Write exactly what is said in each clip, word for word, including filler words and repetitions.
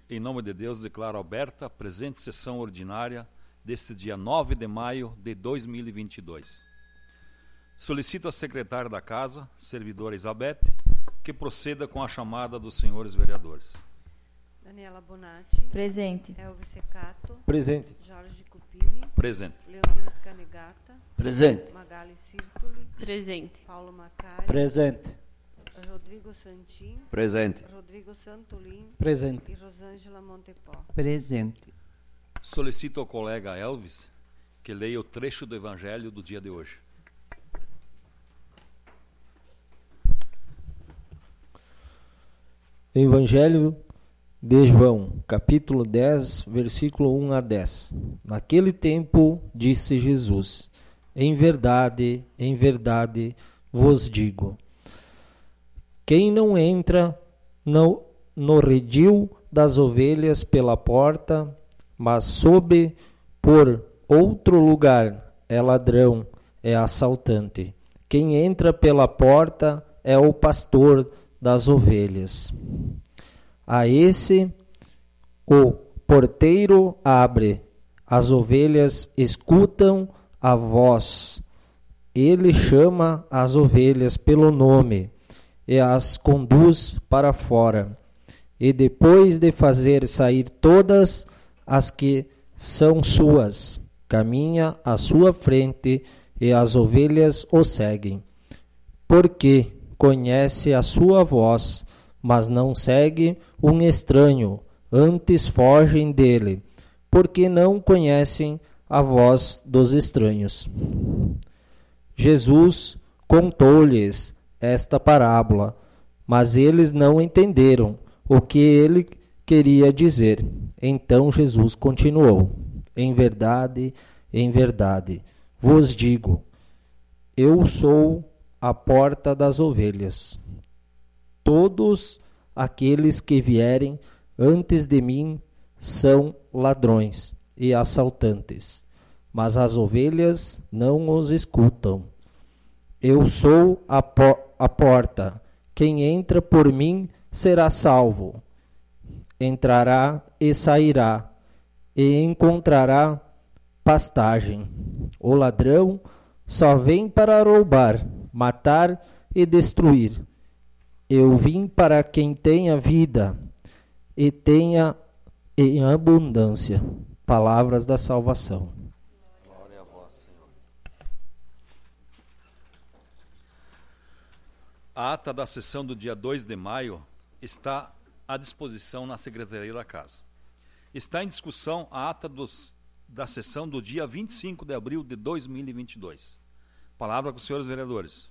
Em nome de Deus, declaro aberta a presente sessão ordinária deste dia nove de maio de dois mil e vinte e dois. Solicito a secretária da Casa, servidora Elizabeth, que proceda com a chamada dos senhores vereadores. Daniela Bonatti. Presente. Elvis Secato. Presente. Jorge Cupini. Presente. Leonidas Canegata. Presente. Magali Sirtoli. Presente. Paulo Macari. Presente. Rodrigo Santin. Presente. Rodrigo Santolin. Presente. E Rosângela Montepó. Presente. Solicito ao colega Elvis que leia o trecho do Evangelho do dia de hoje. Evangelho de João, capítulo dez, versículo um a dez. Naquele tempo disse Jesus: Em verdade, em verdade vos digo, quem não entra no, no redil das ovelhas pela porta, mas sobe por outro lugar, é ladrão, é assaltante. Quem entra pela porta é o pastor das ovelhas. A esse o porteiro abre, as ovelhas escutam a voz. Ele chama as ovelhas pelo nome e as conduz para fora. E depois de fazer sair todas as que são suas, caminha à sua frente e as ovelhas o seguem. Porque conhece a sua voz, mas não segue um estranho, antes fogem dele, porque não conhecem a voz dos estranhos. Jesus contou-lhes esta parábola, mas eles não entenderam o que ele queria dizer. Então Jesus continuou: Em verdade, em verdade, vos digo, eu sou a porta das ovelhas. Todos aqueles que vierem antes de mim são ladrões e assaltantes, mas as ovelhas não os escutam. Eu sou a, po- a porta. Quem entra por mim será salvo. Entrará e sairá, e encontrará pastagem. O ladrão só vem para roubar, matar e destruir. Eu vim para quem tenha vida e tenha em abundância. Palavras da salvação. Glória a vós, Senhor. A ata da sessão do dia dois de maio está à disposição na Secretaria da Casa. Está em discussão a ata dos, da sessão do dia vinte e cinco de abril de dois mil e vinte e dois. Palavra com os senhores vereadores.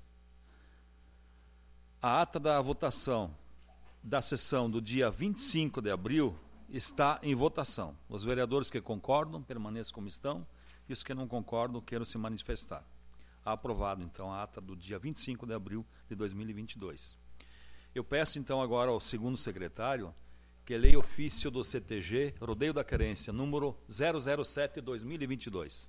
A ata da votação da sessão do dia vinte e cinco de abril está em votação. Os vereadores que concordam, permaneçam como estão, e os que não concordam, queiram se manifestar. Aprovado, então, a ata do dia vinte e cinco de abril de dois mil e vinte e dois. Eu peço, então, agora ao segundo secretário que leia ofício do C T G, Rodeio da Querência, número zero zero sete barra dois mil e vinte e dois.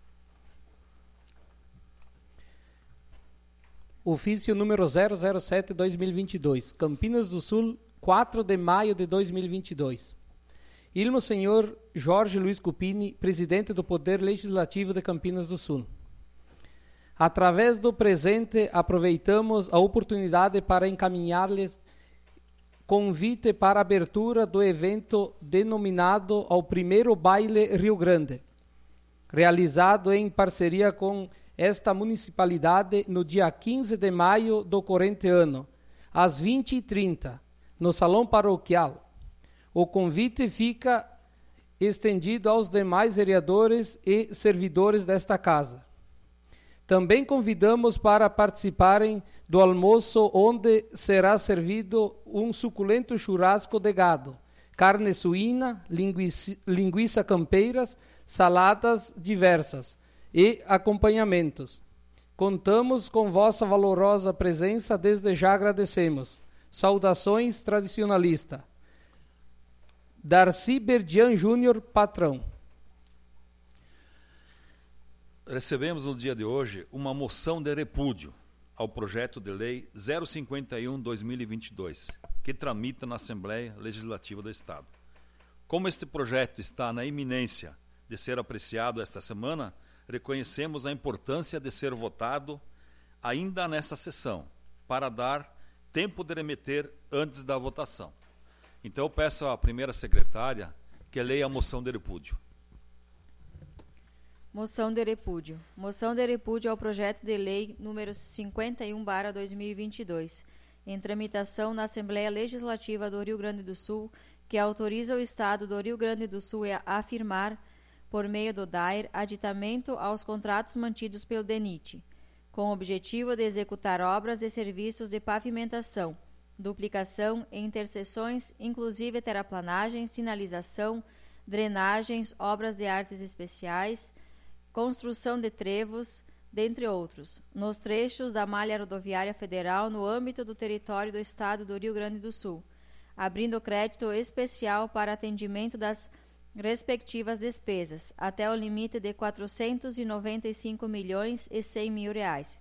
Ofício número zero zero sete barra dois mil e vinte e dois, Campinas do Sul, quatro de maio de dois mil e vinte e dois. Ilmo senhor Jorge Luiz Cupini, presidente do Poder Legislativo de Campinas do Sul. Através do presente, aproveitamos a oportunidade para encaminhar-lhes convite para a abertura do evento denominado ao primeiro Baile Rio Grande, realizado em parceria com esta municipalidade no dia quinze de maio do corrente ano, às vinte e trinta, no Salão Paroquial. O convite fica estendido aos demais vereadores e servidores desta casa. Também convidamos para participarem do almoço, onde será servido um suculento churrasco de gado, carne suína, linguiça, linguiça campeiras, saladas diversas e acompanhamentos. Contamos com vossa valorosa presença, desde já agradecemos. Saudações tradicionalista. Darcy Berdian Júnior, patrão. Recebemos no dia de hoje uma moção de repúdio ao projeto de lei zero cinquenta e um barra dois mil e vinte e dois, que tramita na Assembleia Legislativa do Estado. Como este projeto está na iminência de ser apreciado esta semana, reconhecemos a importância de ser votado ainda nessa sessão, para dar tempo de remeter antes da votação. Então eu peço à primeira secretária que leia a moção de repúdio. Moção de repúdio. Moção de repúdio ao projeto de lei número cinquenta e um barra dois mil e vinte e dois, em tramitação na Assembleia Legislativa do Rio Grande do Sul, que autoriza o Estado do Rio Grande do Sul a afirmar, por meio do D A I R, aditamento aos contratos mantidos pelo D E N I T, com o objetivo de executar obras e serviços de pavimentação, duplicação e interseções, inclusive terraplanagem, sinalização, drenagens, obras de artes especiais, construção de trevos, dentre outros, nos trechos da malha rodoviária federal no âmbito do território do Estado do Rio Grande do Sul, abrindo crédito especial para atendimento das respectivas despesas, até o limite de quatrocentos e noventa e cinco milhões e cem mil reais.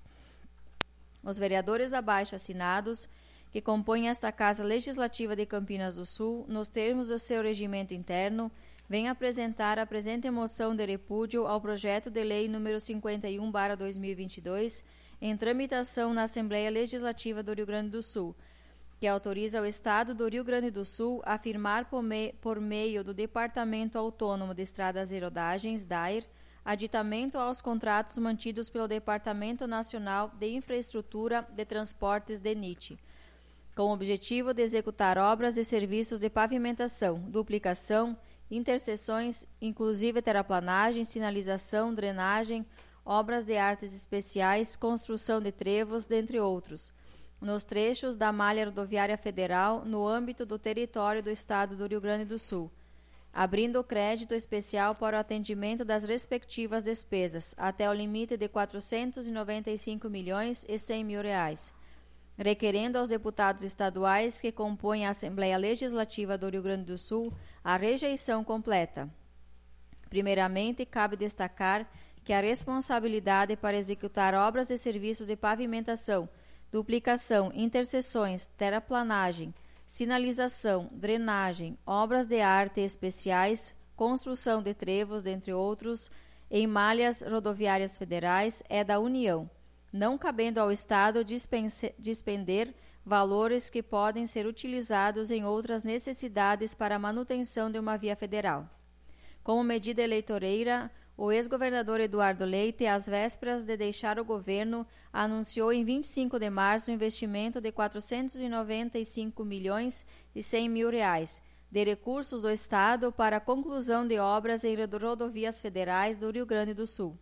Os vereadores abaixo assinados, que compõem esta Casa Legislativa de Campinas do Sul, nos termos do seu regimento interno, vem apresentar a presente moção de repúdio ao projeto de lei número cinquenta e um barra dois mil e vinte e dois, em tramitação na Assembleia Legislativa do Rio Grande do Sul, que autoriza o Estado do Rio Grande do Sul a firmar por, me, por meio do Departamento Autônomo de Estradas e Rodagens, D A I R, aditamento aos contratos mantidos pelo Departamento Nacional de Infraestrutura de Transportes D E N I T, com o objetivo de executar obras e serviços de pavimentação, duplicação, interseções, inclusive terraplanagem, sinalização, drenagem, obras de artes especiais, construção de trevos, dentre outros, nos trechos da malha rodoviária federal no âmbito do território do Estado do Rio Grande do Sul, abrindo crédito especial para o atendimento das respectivas despesas, até o limite de quatrocentos e noventa e cinco milhões e cem mil reais, requerendo aos deputados estaduais que compõem a Assembleia Legislativa do Rio Grande do Sul a rejeição completa. Primeiramente, cabe destacar que a responsabilidade para executar obras e serviços de pavimentação, duplicação, interseções, terraplanagem, sinalização, drenagem, obras de arte especiais, construção de trevos, dentre outros, em malhas rodoviárias federais, é da União, não cabendo ao Estado despender valores que podem ser utilizados em outras necessidades para a manutenção de uma via federal. Como medida eleitoreira, o ex-governador Eduardo Leite, às vésperas de deixar o governo, anunciou em vinte e cinco de março um investimento de quatrocentos e noventa e cinco milhões e cem mil reais de recursos do Estado para a conclusão de obras em rodovias federais do Rio Grande do Sul.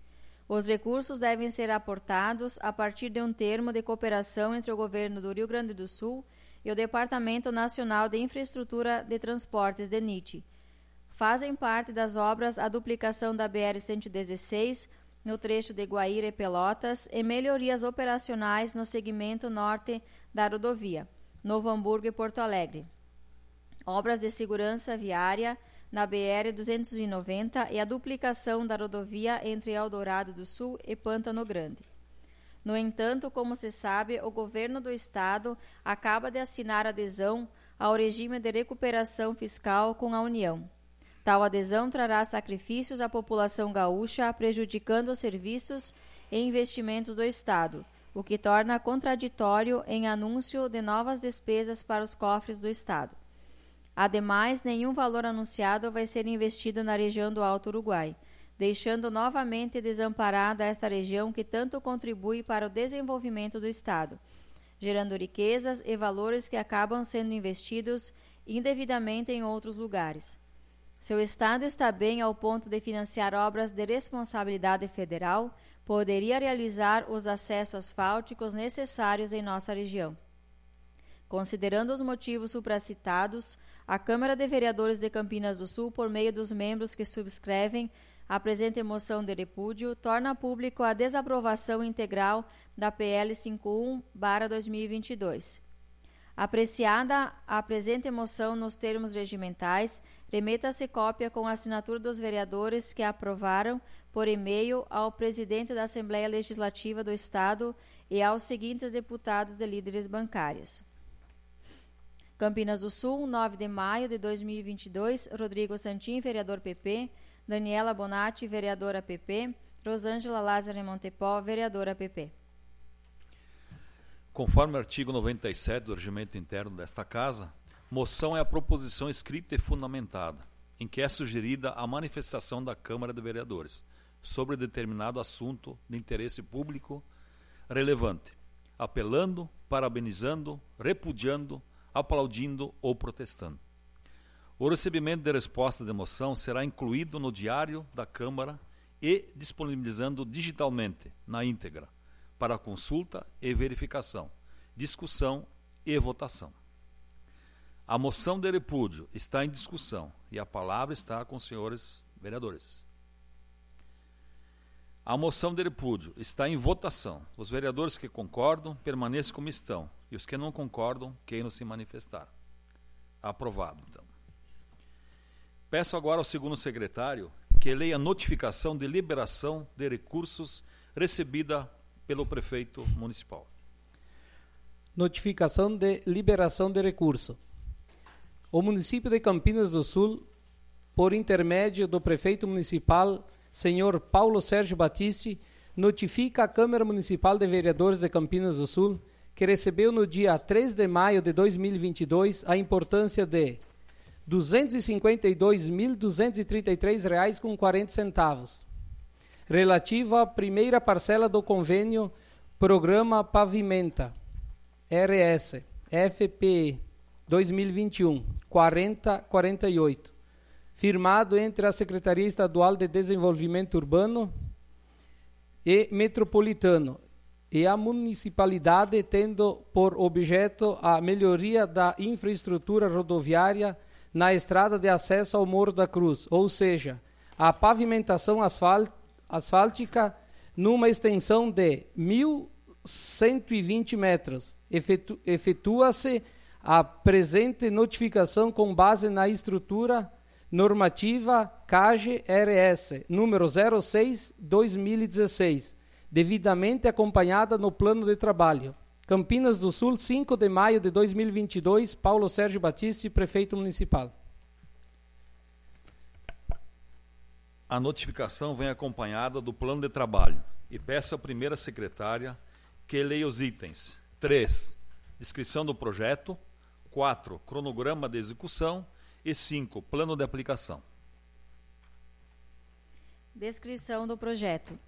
Os recursos devem ser aportados a partir de um termo de cooperação entre o governo do Rio Grande do Sul e o Departamento Nacional de Infraestrutura de Transportes, D E N I T. Fazem parte das obras a duplicação da B R cento e dezesseis, no trecho de Guaíra e Pelotas, e melhorias operacionais no segmento norte da rodovia, Novo Hamburgo e Porto Alegre. Obras de segurança viária na B R duzentos e noventa e a duplicação da rodovia entre Eldorado do Sul e Pântano Grande. No entanto, como se sabe, o governo do Estado acaba de assinar adesão ao regime de recuperação fiscal com a União. Tal adesão trará sacrifícios à população gaúcha, prejudicando os serviços e investimentos do Estado, o que torna contraditório em anúncio de novas despesas para os cofres do Estado. Ademais, nenhum valor anunciado vai ser investido na região do Alto Uruguai, deixando novamente desamparada esta região que tanto contribui para o desenvolvimento do Estado, gerando riquezas e valores que acabam sendo investidos indevidamente em outros lugares. Se o Estado está bem ao ponto de financiar obras de responsabilidade federal, poderia realizar os acessos asfálticos necessários em nossa região. Considerando os motivos supracitados, a Câmara de Vereadores de Campinas do Sul, por meio dos membros que subscrevem a presente moção de repúdio, torna público a desaprovação integral da P L cinquenta e um barra dois mil e vinte e dois. Apreciada a presente moção nos termos regimentais, remeta-se cópia com a assinatura dos vereadores que a aprovaram por e-mail ao presidente da Assembleia Legislativa do Estado e aos seguintes deputados de líderes bancárias. Campinas do Sul, nove de maio de dois mil e vinte e dois, Rodrigo Santin, vereador P P, Daniela Bonatti, vereadora P P, Rosângela Lázaro Montepó, vereadora P P. Conforme o artigo noventa e sete do regimento interno desta Casa, moção é a proposição escrita e fundamentada, em que é sugerida a manifestação da Câmara de Vereadores sobre determinado assunto de interesse público relevante, apelando, parabenizando, repudiando, aplaudindo ou protestando. O recebimento de resposta de moção será incluído no diário da Câmara e disponibilizando digitalmente, na íntegra, para consulta e verificação, discussão e votação. A moção de repúdio está em discussão e a palavra está com os senhores vereadores. A moção de repúdio está em votação. Os vereadores que concordam permaneçam como estão e os que não concordam queiram se manifestar. Aprovado, então. Peço agora ao segundo secretário que leia a notificação de liberação de recursos recebida pelo prefeito municipal. Notificação de liberação de recurso. O município de Campinas do Sul, por intermédio do prefeito municipal, senhor Paulo Sérgio Battisti, notifica a Câmara Municipal de Vereadores de Campinas do Sul que recebeu no dia três de maio de dois mil e vinte e dois a importância de duzentos e cinquenta e dois mil duzentos e trinta e três reais com quarenta centavos, relativa à primeira parcela do convênio Programa Pavimenta, R S, F P E, dois mil e vinte e um, quarenta quarenta e oito, firmado entre a Secretaria Estadual de Desenvolvimento Urbano e Metropolitano e a municipalidade, tendo por objeto a melhoria da infraestrutura rodoviária na estrada de acesso ao Morro da Cruz, ou seja, a pavimentação asfal- asfáltica numa extensão de mil cento e vinte metros. Efetu- efetua-se a presente notificação com base na estrutura normativa C A G R S, número zero seis barra dois mil e dezesseis, devidamente acompanhada no plano de trabalho. Campinas do Sul, cinco de maio de dois mil e vinte e dois, Paulo Sérgio Battisti, prefeito municipal. A notificação vem acompanhada do plano de trabalho e peço à primeira secretária que leia os itens. três. Descrição do projeto. quatro. Cronograma de execução. E cinco. Plano de aplicação. Descrição do projeto.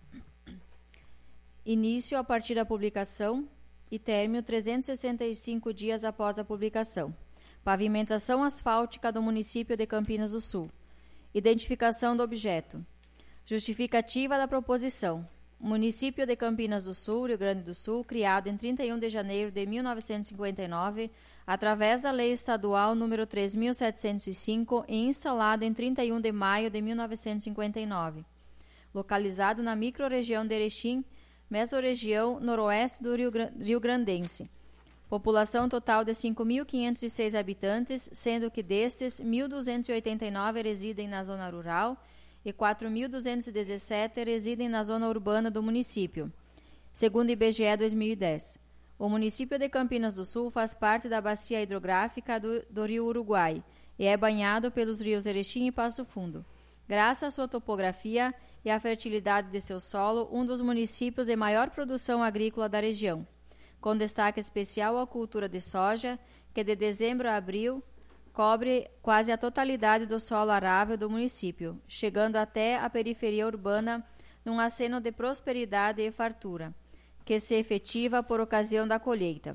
Início a partir da publicação e término trezentos e sessenta e cinco dias após a publicação. Pavimentação asfáltica do município de Campinas do Sul. Identificação do objeto. Justificativa da proposição. Município de Campinas do Sul, Rio Grande do Sul, criado em trinta e um de janeiro de mil novecentos e cinquenta e nove, através da Lei Estadual número três mil setecentos e cinco e instalado em trinta e um de maio de mil novecentos e cinquenta e nove. Localizado na microrregião de Erechim, mesorregião noroeste do Rio, Rio Grandense. População total de cinco mil quinhentos e seis habitantes, sendo que destes, mil duzentos e oitenta e nove residem na zona rural e quatro mil duzentos e dezessete residem na zona urbana do município, segundo o I B G E dois mil e dez. O município de Campinas do Sul faz parte da bacia hidrográfica do, do Rio Uruguai e é banhado pelos rios Erechim e Passo Fundo. Graças à sua topografia e à fertilidade de seu solo, um dos municípios de maior produção agrícola da região, com destaque especial à cultura de soja, que de dezembro a abril cobre quase a totalidade do solo arável do município, chegando até a periferia urbana num aceno de prosperidade e fartura, que se efetiva por ocasião da colheita.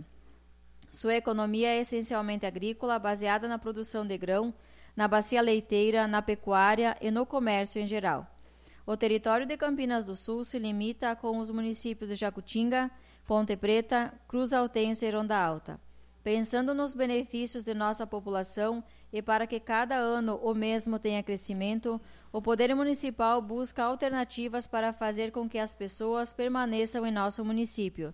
Sua economia é essencialmente agrícola, baseada na produção de grão, na bacia leiteira, na pecuária e no comércio em geral. O território de Campinas do Sul se limita com os municípios de Jacutinga, Ponte Preta, Cruz Altense e Ronda Alta. Pensando nos benefícios de nossa população e para que cada ano o mesmo tenha crescimento, o Poder Municipal busca alternativas para fazer com que as pessoas permaneçam em nosso município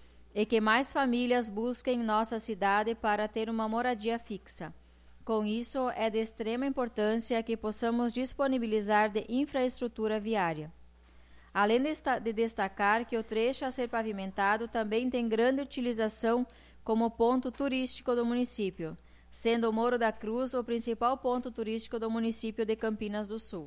e que mais famílias busquem nossa cidade para ter uma moradia fixa. Com isso, é de extrema importância que possamos disponibilizar de infraestrutura viária. Além de destacar que o trecho a ser pavimentado também tem grande utilização como ponto turístico do município, sendo o Morro da Cruz o principal ponto turístico do município de Campinas do Sul.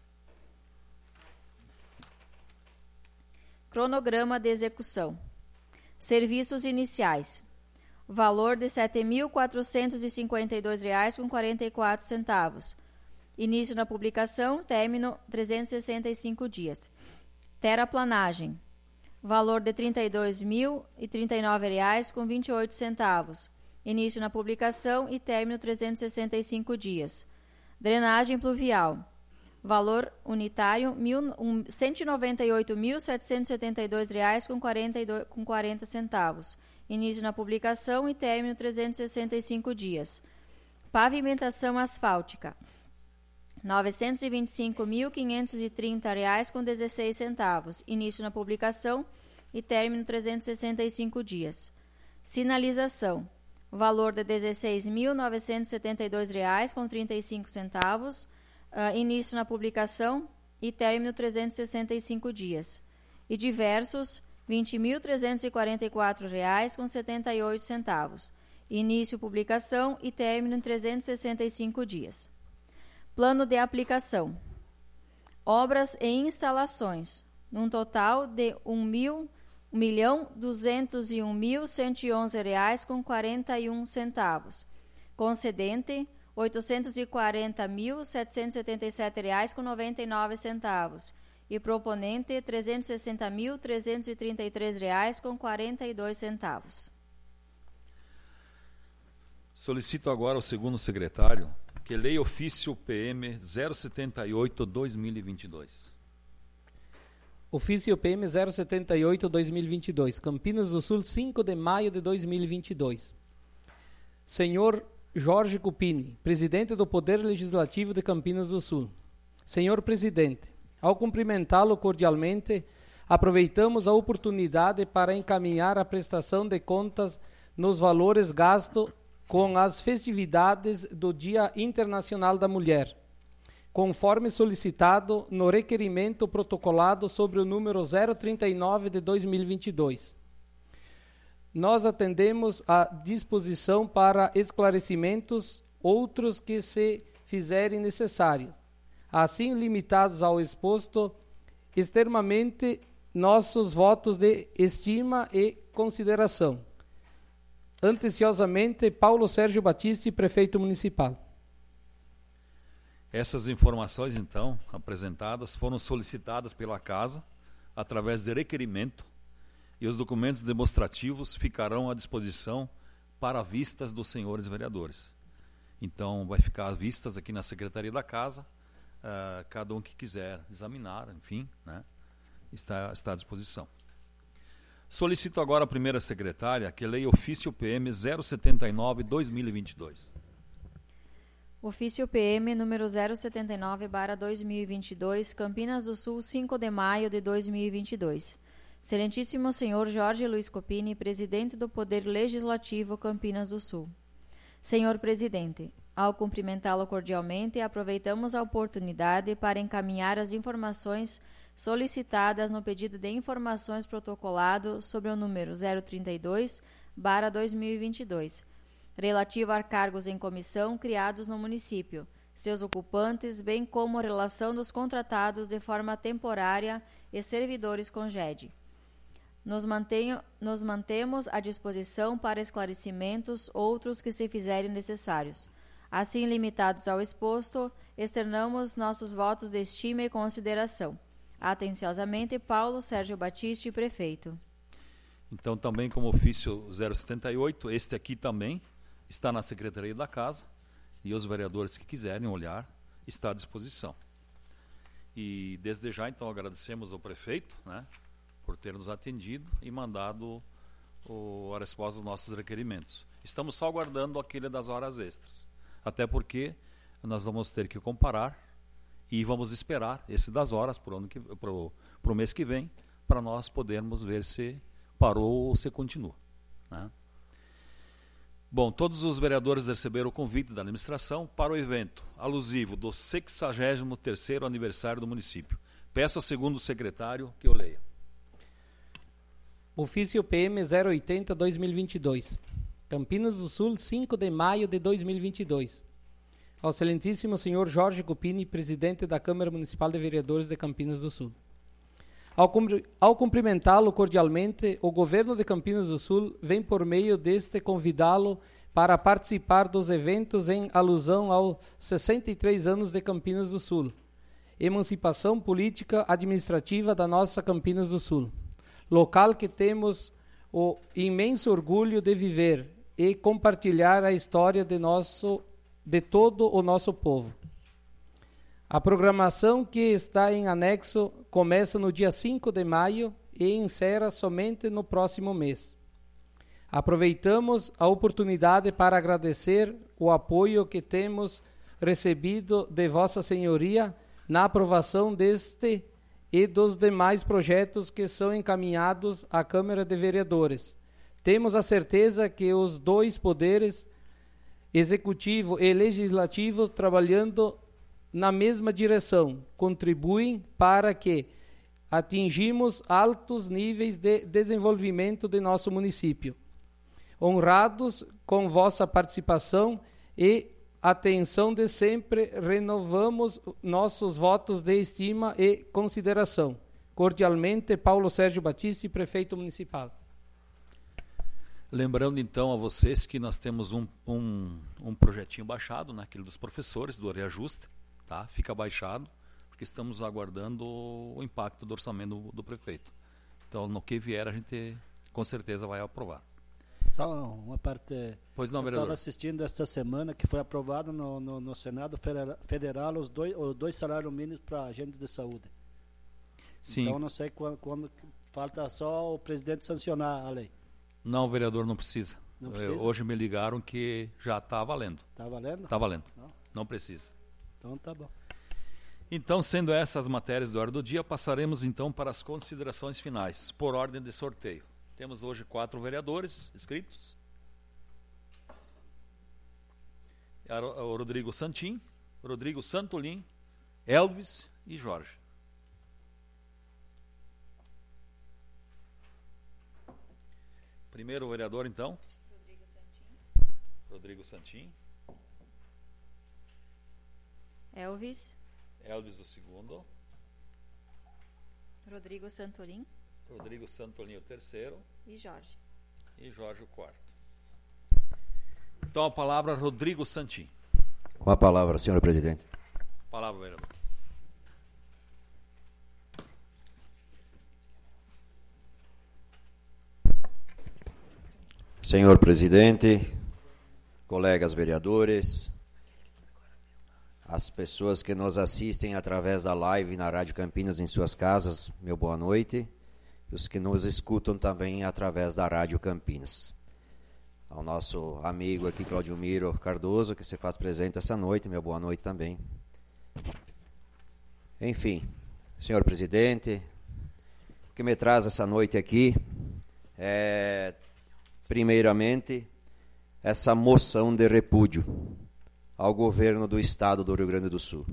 Cronograma de execução. Serviços iniciais. Valor de sete mil quatrocentos e cinquenta e dois reais com quarenta e quatro centavos. Início na publicação, término trezentos e sessenta e cinco dias. Terraplanagem. Valor de trinta e dois mil e trinta e nove reais com vinte e oito centavos. Início na publicação e término trezentos e sessenta e cinco dias. Drenagem pluvial. Valor unitário cento e noventa e oito mil setecentos e setenta e dois reais com quarenta centavos. Início na publicação e término trezentos e sessenta e cinco dias. Pavimentação asfáltica. novecentos e vinte e cinco mil quinhentos e trinta reais com dezesseis centavos. Início na publicação e término trezentos e sessenta e cinco dias. Sinalização. Valor de dezesseis mil novecentos e setenta e dois reais com trinta e cinco centavos. Uh, início na publicação e término trezentos e sessenta e cinco dias. E diversos, vinte mil trezentos e quarenta e quatro reais com setenta e oito centavos. Início publicação e término em trezentos e sessenta e cinco dias. Plano de aplicação. Obras e instalações, num total de um milhão duzentos e um mil cento e onze reais com quarenta e um centavos. Concedente, oitocentos e quarenta mil setecentos e setenta e sete reais com noventa e nove centavos. E proponente, trezentos e sessenta mil trezentos e trinta e três reais com quarenta e dois centavos. Solicito agora ao segundo secretário que leia ofício P M zero setenta e oito barra dois mil e vinte e dois. Ofício P M zero setenta e oito barra dois mil e vinte e dois, Campinas do Sul, cinco de maio de dois mil e vinte e dois. Senhor Jorge Cupini, presidente do Poder Legislativo de Campinas do Sul. Senhor presidente, ao cumprimentá-lo cordialmente, aproveitamos a oportunidade para encaminhar a prestação de contas nos valores gastos com as festividades do Dia Internacional da Mulher, conforme solicitado no requerimento protocolado sobre o número zero trinta e nove de dois mil e vinte e dois. Nós atendemos à disposição para esclarecimentos, outros que se fizerem necessários. Assim, limitados ao exposto, extremamente nossos votos de estima e consideração. Anteciosamente, Paulo Sérgio Batista, prefeito municipal. Essas informações, então, apresentadas, foram solicitadas pela Casa através de requerimento e os documentos demonstrativos ficarão à disposição para vistas dos senhores vereadores. Então, vai ficar vistas aqui na Secretaria da Casa, uh, cada um que quiser examinar, enfim, né, está, está à disposição. Solicito agora a primeira secretária que leia ofício P M zero setenta e nove barra dois mil e vinte e dois. Ofício P M número zero setenta e nove barra dois mil e vinte e dois, Campinas do Sul, cinco de maio de dois mil e vinte e dois. Excelentíssimo senhor Jorge Luiz Cupini, presidente do Poder Legislativo Campinas do Sul. Senhor presidente, ao cumprimentá-lo cordialmente, aproveitamos a oportunidade para encaminhar as informações solicitadas no pedido de informações protocolado sobre o número zero trinta e dois barra dois mil e vinte e dois, relativo a cargos em comissão criados no município, seus ocupantes, bem como a relação dos contratados de forma temporária e servidores com G E D. Nos, mantenho, nos mantemos à disposição para esclarecimentos, outros que se fizerem necessários. Assim, limitados ao exposto, externamos nossos votos de estima e consideração. Atenciosamente, Paulo Sérgio Batista, prefeito. Então, também como ofício zero setenta e oito, este aqui também está na Secretaria da Casa e os vereadores que quiserem olhar, está à disposição. E desde já, então, agradecemos ao prefeito, né, por ter nos atendido e mandado o, a resposta dos nossos requerimentos. Estamos só aguardando aquele das horas extras, até porque nós vamos ter que comparar e vamos esperar esse das horas para o mês que vem, para nós podermos ver se parou ou se continua, né? Bom, todos os vereadores receberam o convite da administração para o evento alusivo do sexagésimo terceiro aniversário do município. Peço ao segundo secretário que eu leia. Ofício P M zero oitenta barra dois mil e vinte e dois. Campinas do Sul, cinco de maio de dois mil e vinte e dois. Ao excelentíssimo senhor Jorge Cupini, presidente da Câmara Municipal de Vereadores de Campinas do Sul. Ao, cumpri- ao cumprimentá-lo cordialmente, o governo de Campinas do Sul vem por meio deste convidá-lo para participar dos eventos em alusão aos sessenta e três anos de Campinas do Sul, emancipação política administrativa da nossa Campinas do Sul, local que temos o imenso orgulho de viver e compartilhar a história de, nosso, de todo o nosso povo. A programação que está em anexo começa no dia cinco de maio e encerra somente no próximo mês. Aproveitamos a oportunidade para agradecer o apoio que temos recebido de Vossa Senhoria na aprovação deste e dos demais projetos que são encaminhados à Câmara de Vereadores. Temos a certeza que os dois poderes, executivo e legislativo, trabalhando na mesma direção, contribuem para que atingimos altos níveis de desenvolvimento de nosso município. Honrados com vossa participação e atenção de sempre, renovamos nossos votos de estima e consideração. Cordialmente, Paulo Sérgio Batista, prefeito municipal. Lembrando então a vocês que nós temos um, um, um projetinho baixado, né, aquele dos professores, do reajuste, tá? Fica baixado, porque estamos aguardando o impacto do orçamento do, do prefeito. Então, no que vier, a gente com certeza vai aprovar. Só uma parte. Pois não, eu vereador. estava assistindo esta semana que foi aprovado no, no, no Senado Federal os dois, os dois salários mínimos para agentes de saúde. Sim. Então não sei quando, quando falta só o presidente sancionar a lei. Não, vereador, não precisa. Não precisa? Eu, hoje me ligaram que já está valendo. Está valendo? Está valendo. Não. Não precisa. Então tá bom. Então, sendo essas as matérias da ordem do dia, passaremos então para as considerações finais, por ordem de sorteio. Temos hoje quatro vereadores inscritos. O Rodrigo Santin, Rodrigo Santolin, Elvis e Jorge. Primeiro vereador, então. Rodrigo Santin. Rodrigo Santin. Elvis. Elvis o segundo. Rodrigo Santolin. Rodrigo Santolin o terceiro. E Jorge. E Jorge o quarto. Então a palavra Rodrigo Santin. Com a palavra, senhor presidente. Palavra, vereador. Senhor presidente, colegas vereadores, as pessoas que nos assistem através da live na Rádio Campinas em suas casas, meu boa noite. E os que nos escutam também através da Rádio Campinas. Ao nosso amigo aqui, Claudio Miro Cardoso, que se faz presente essa noite, meu boa noite também. Enfim, senhor presidente, o que me traz essa noite aqui é, primeiramente, essa moção de repúdio ao governo do estado do Rio Grande do Sul.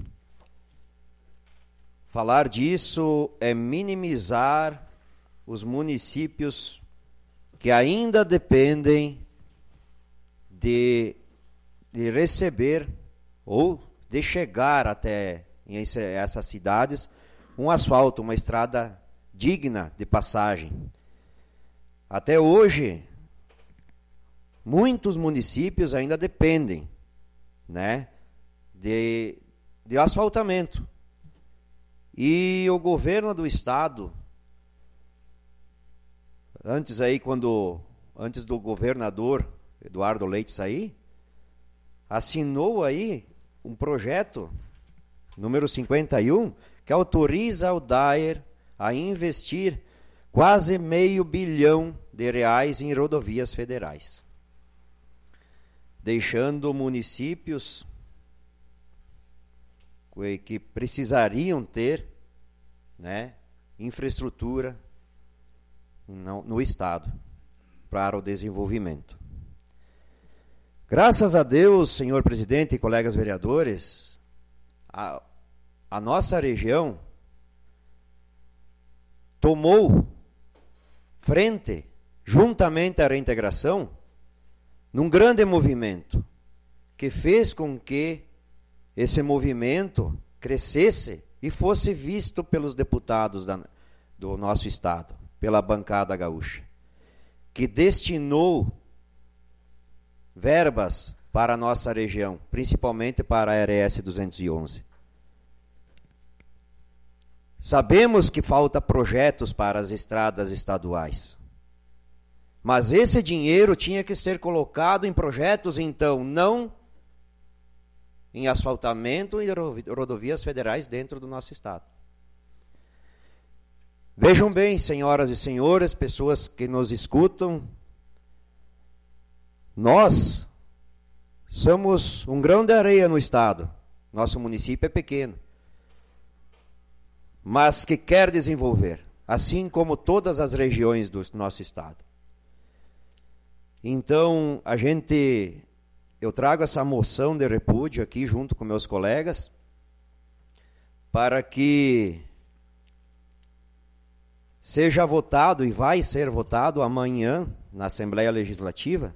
Falar disso é minimizar os municípios que ainda dependem de, de receber ou de chegar até em essas cidades um asfalto, uma estrada digna de passagem. Até hoje, muitos municípios ainda dependem, né, de, de asfaltamento. E o governo do estado, antes aí, quando, antes do governador Eduardo Leite sair, assinou aí um projeto, número cinquenta e um, que autoriza o D A E R a investir quase meio bilhão de reais em rodovias federais, deixando municípios que precisariam ter, né, infraestrutura no, no estado para o desenvolvimento. Graças a Deus, senhor presidente e colegas vereadores, a, a nossa região tomou frente, juntamente à reintegração, num grande movimento, que fez com que esse movimento crescesse e fosse visto pelos deputados da, do nosso estado, pela bancada gaúcha, que destinou verbas para a nossa região, principalmente para a R S duzentos e onze. Sabemos que falta projetos para as estradas estaduais, mas esse dinheiro tinha que ser colocado em projetos, então, não em asfaltamento e rodovias federais dentro do nosso estado. Vejam bem, senhoras e senhores, pessoas que nos escutam, nós somos um grão de areia no estado. Nosso município é pequeno, mas que quer desenvolver, assim como todas as regiões do nosso estado. Então, a gente, eu trago essa moção de repúdio aqui junto com meus colegas, para que seja votado, e vai ser votado amanhã na Assembleia Legislativa,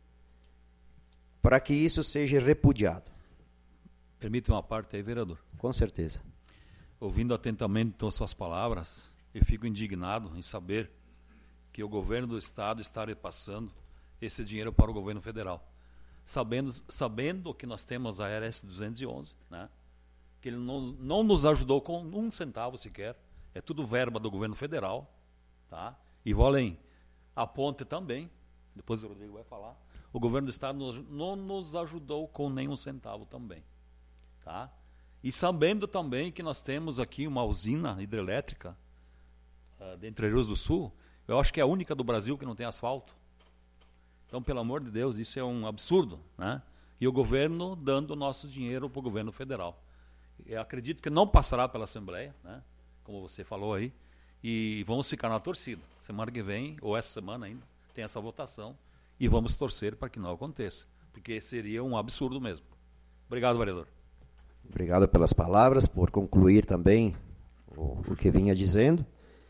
para que isso seja repudiado. Permite uma parte aí, vereador? Com certeza. Ouvindo atentamente então suas palavras, eu fico indignado em saber que o governo do estado está repassando esse dinheiro para o governo federal, sabendo, sabendo que nós temos a R S duzentos e onze, né, que ele não, não nos ajudou com um centavo sequer, é tudo verba do governo federal, tá? E vou além, a ponte também, depois o Rodrigo vai falar, o governo do estado nos, não nos ajudou com nenhum centavo também, tá? E sabendo também que nós temos aqui uma usina hidrelétrica uh, de Entre Rios do Sul, eu acho que é a única do Brasil que não tem asfalto. Então, pelo amor de Deus, isso é um absurdo, né? E o governo dando o nosso dinheiro para o governo federal. Eu acredito que não passará pela Assembleia, né? Como você falou aí, e vamos ficar na torcida. Semana que vem, ou essa semana ainda, tem essa votação, e vamos torcer para que não aconteça, porque seria um absurdo mesmo. Obrigado, vereador. Obrigado pelas palavras, por concluir também o, o que vinha dizendo.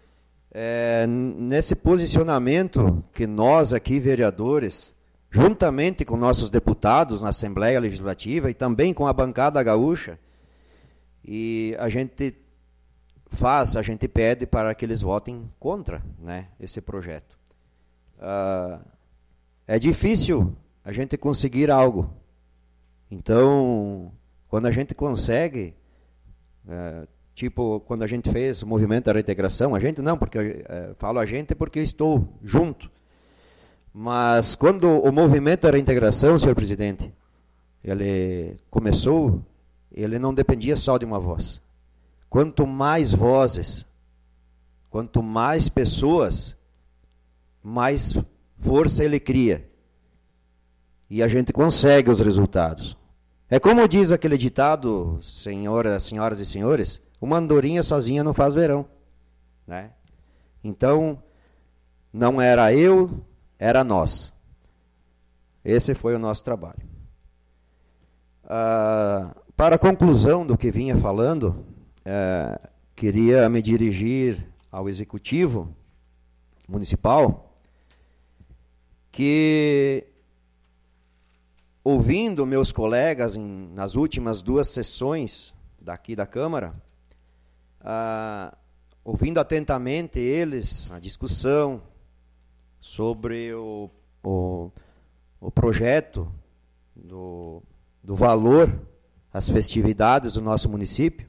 É, nesse posicionamento que nós aqui, vereadores, juntamente com nossos deputados na Assembleia Legislativa e também com a bancada gaúcha, e a gente faz, a gente pede para que eles votem contra, né, esse projeto. Ah, é difícil a gente conseguir algo. Então, quando a gente consegue, é, tipo, quando a gente fez o movimento da reintegração, a gente não, porque é, falo a gente porque eu estou junto. Mas quando o movimento da reintegração, senhor presidente, ele começou, ele não dependia só de uma voz. Quanto mais vozes, quanto mais pessoas, mais força ele cria. E a gente consegue os resultados. É como diz aquele ditado, senhoras, senhoras e senhores, uma andorinha sozinha não faz verão, né? Então, não era eu, era nós. Esse foi o nosso trabalho. Ah, para a conclusão do que vinha falando, eh, queria me dirigir ao Executivo Municipal, que, ouvindo meus colegas em, nas últimas duas sessões daqui da Câmara, ah, ouvindo atentamente eles, a discussão sobre o, o, o projeto do, do valor às festividades do nosso município,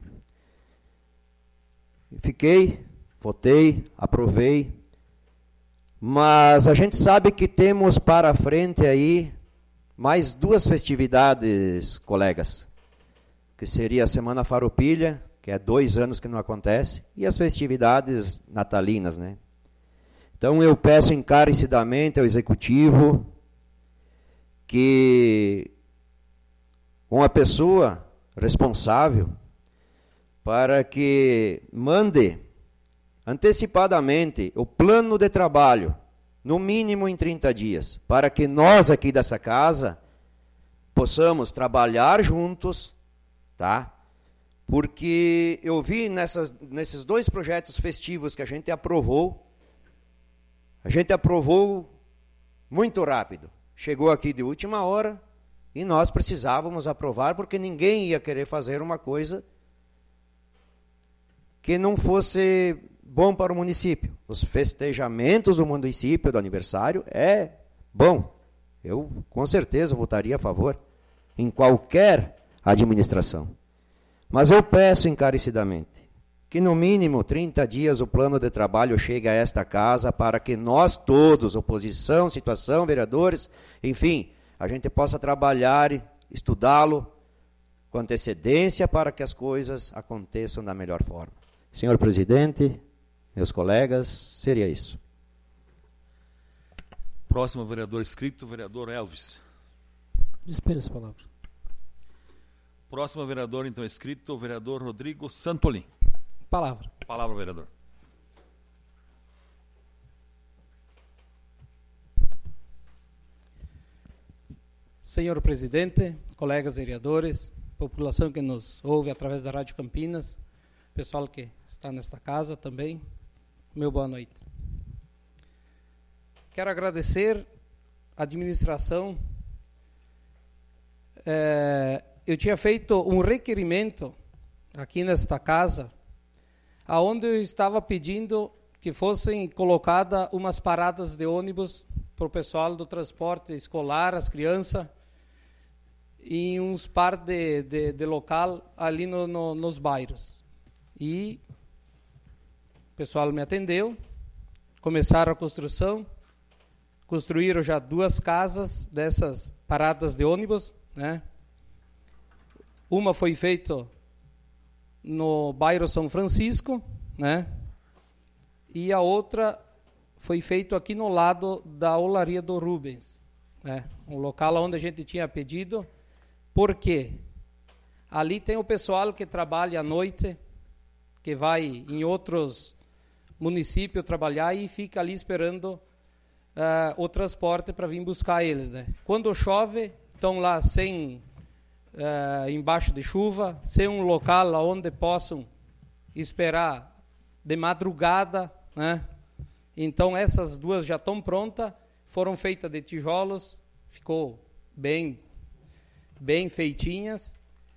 fiquei, votei, aprovei, mas a gente sabe que temos para frente aí mais duas festividades, colegas, que seria a Semana Farroupilha, que é dois anos que não acontece, e as festividades natalinas, né? Então eu peço encarecidamente ao Executivo que uma pessoa responsável para que mande antecipadamente o plano de trabalho, no mínimo em trinta dias, para que nós aqui dessa casa possamos trabalhar juntos, tá? Porque eu vi nessas, nesses dois projetos festivos que a gente aprovou, a gente aprovou muito rápido. chegou aqui de última hora e nós precisávamos aprovar porque ninguém ia querer fazer uma coisa que não fosse bom para o município. Os festejamentos do município do aniversário é bom. Eu com certeza votaria a favor em qualquer administração. Mas eu peço encarecidamente que no mínimo trinta dias o plano de trabalho chegue a esta casa para que nós todos, oposição, situação, vereadores, enfim, a gente possa trabalhar, estudá-lo com antecedência para que as coisas aconteçam da melhor forma. Senhor presidente, meus colegas, seria isso. Próximo vereador inscrito, vereador Elvis. Dispensa a palavra. Próximo vereador, então, inscrito, vereador Rodrigo Santolin. Palavra. Palavra, vereador. Senhor presidente, colegas vereadores, população que nos ouve através da Rádio Campinas, pessoal que está nesta casa também, meu boa noite. Quero agradecer à administração. É, eu tinha feito um requerimento aqui nesta casa, aonde eu estava pedindo que fossem colocadas umas paradas de ônibus para o pessoal do transporte escolar, as crianças, em uns par de, de, de local ali no, no, nos bairros. E o pessoal me atendeu, começaram a construção, construíram já duas casas dessas paradas de ônibus, né? Uma foi feita no bairro São Francisco, né? E a outra foi feita aqui no lado da Olaria do Rubens, né? Um local onde a gente tinha pedido, porque ali tem o pessoal que trabalha à noite, que vai em outros municípios trabalhar e fica ali esperando uh, o transporte para vir buscar eles, né? Quando chove, estão lá sem uh, embaixo de chuva, sem um local onde possam esperar de madrugada, né? Então essas duas já estão prontas, foram feitas de tijolos, ficou bem, bem feitinhas.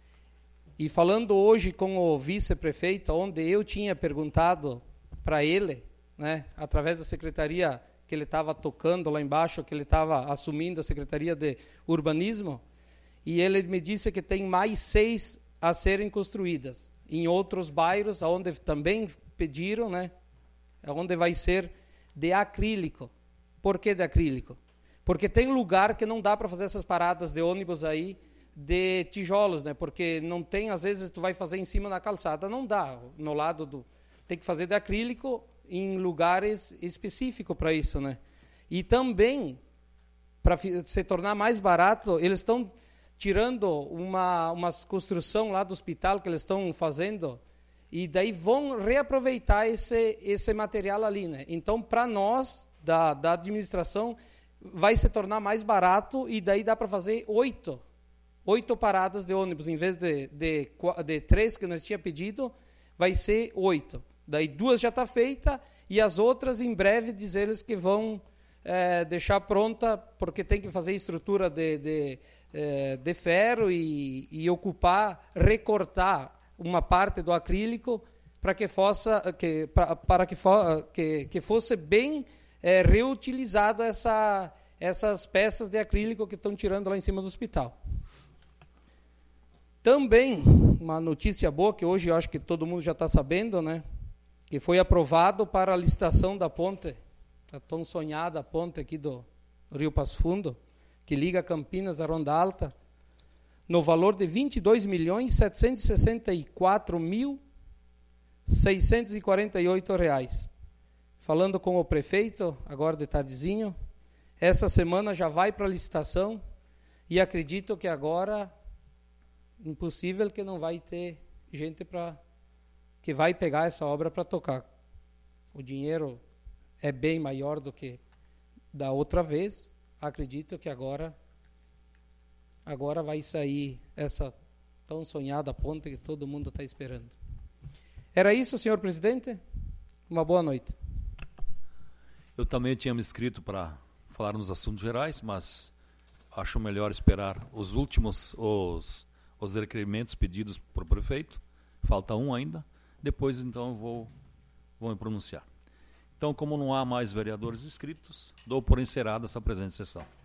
E falando hoje com o vice-prefeito, onde eu tinha perguntado para ele, né, através da secretaria que ele estava tocando lá embaixo, que ele estava assumindo a Secretaria de Urbanismo, e ele me disse que tem mais seis a serem construídas em outros bairros, onde também pediram, né, onde vai ser de acrílico. Por que de acrílico? Porque tem lugar que não dá para fazer essas paradas de ônibus aí de tijolos, né? Porque não tem, às vezes tu vai fazer em cima da calçada, não dá, no lado do... Tem que fazer de acrílico em lugares específicos para isso, né? E também, para se tornar mais barato, eles estão tirando uma, uma construção lá do hospital que eles estão fazendo, e daí vão reaproveitar esse, esse material ali, né? Então, para nós, da, da administração, vai se tornar mais barato, e daí dá para fazer oito, oito paradas de ônibus, em vez de, de, de três que nós tínhamos pedido, vai ser oito. Daí duas já está feita, e as outras, em breve, diz eles que vão é, deixar pronta, porque tem que fazer estrutura de, de, é, de ferro e, e ocupar, recortar uma parte do acrílico para que fosse, que, para, para que, for, que, que fosse bem é, reutilizado essa, essas peças de acrílico que estão tirando lá em cima do hospital. Também, uma notícia boa, que hoje eu acho que todo mundo já está sabendo, né? Que foi aprovado para a licitação da ponte, a tão sonhada ponte aqui do Rio Passo Fundo, que liga Campinas à Ronda Alta, no valor de vinte e dois milhões setecentos e sessenta e quatro mil seiscentos e quarenta e oito reais. Falando com o prefeito, agora de tardezinho, essa semana já vai para a licitação, e acredito que agora, impossível que não vai ter gente para que vai pegar essa obra para tocar. O dinheiro é bem maior do que da outra vez, acredito que agora Agora vai sair essa tão sonhada ponte que todo mundo está esperando. Era isso, senhor presidente? Uma boa noite. Eu também tinha me inscrito para falar nos assuntos gerais, mas acho melhor esperar os últimos, os, os requerimentos pedidos por prefeito. Falta um ainda. Depois, então, eu vou, vou me pronunciar. Então, como não há mais vereadores inscritos, dou por encerrada essa presente sessão.